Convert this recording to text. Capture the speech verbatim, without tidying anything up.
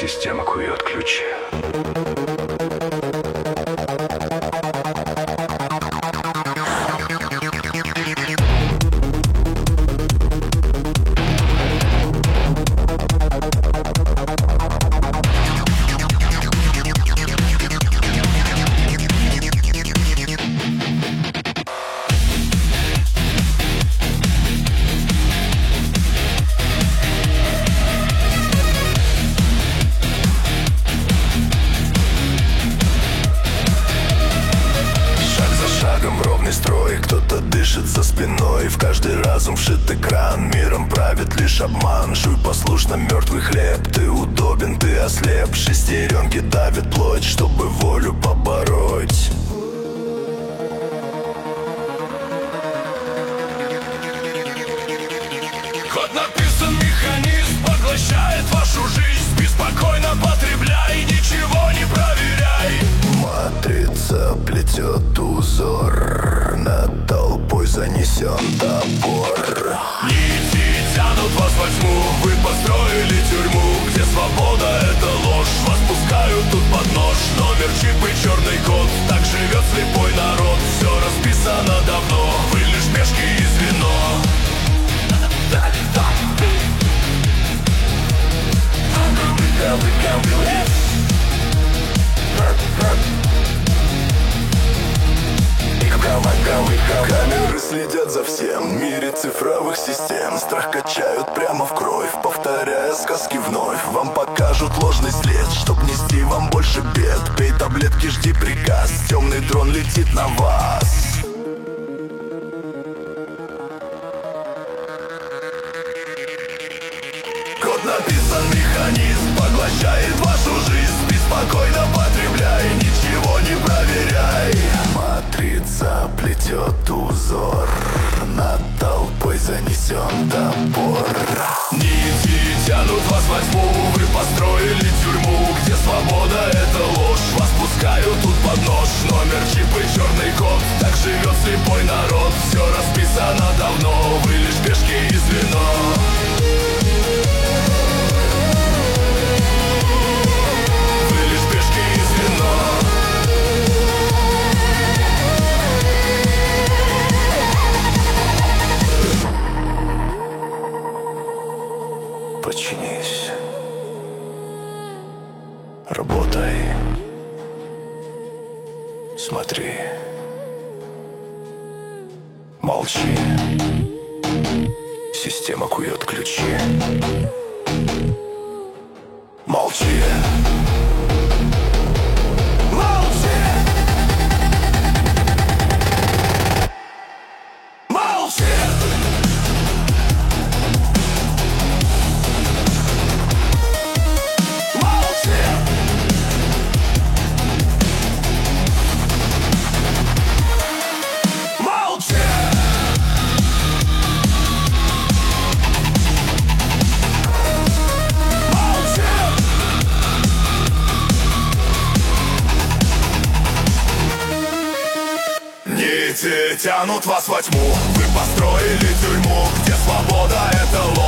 Система кует ключи. Строй, кто-то дышит за спиной, в каждый разум вшит экран. Миром правит лишь обман. Жуй послушно мертвый хлеб. Ты удобен, ты ослеп. Шестеренки давят плоть, чтобы волю побороть. Код написан, механизм поглощает вашу жизнь. Беспокойно потребляй, ничего не проверяй. Матрица плетет узор, над толпой занесен топор. Нити тянут вас во тьму, вы построили тюрьму, где свобода — это ложь. Вас пускают тут под нож, номер, чип и черный код. Так живет слепой народ, все расписано давно. Вы лишь пешки и звено. Камеры следят за всем в мире цифровых систем. Страх качают прямо в кровь, повторяя сказки вновь. Вам покажут ложный след, чтоб нести вам больше бед. Пей таблетки, жди приказ, темный дрон летит на вас. Код написан, механизм поглощает вашу жизнь. Беспокойно потребляй, ничего не проверяй. Матрица плетет узор, над толпой занесен топор. Нити тянут вас во тьму, вы построили тюрьму, где свобода — это ложь. Вас пускают тут под нож, номер, чип и черный код. Так живет слепой народ, все расписано давно. Вы лишь пешки и звено. Подчинись. Работай. Смотри. Молчи. Система кует ключи. Молчи. Нити тянут вас во тьму, вы построили тюрьму, где свобода — это ложь.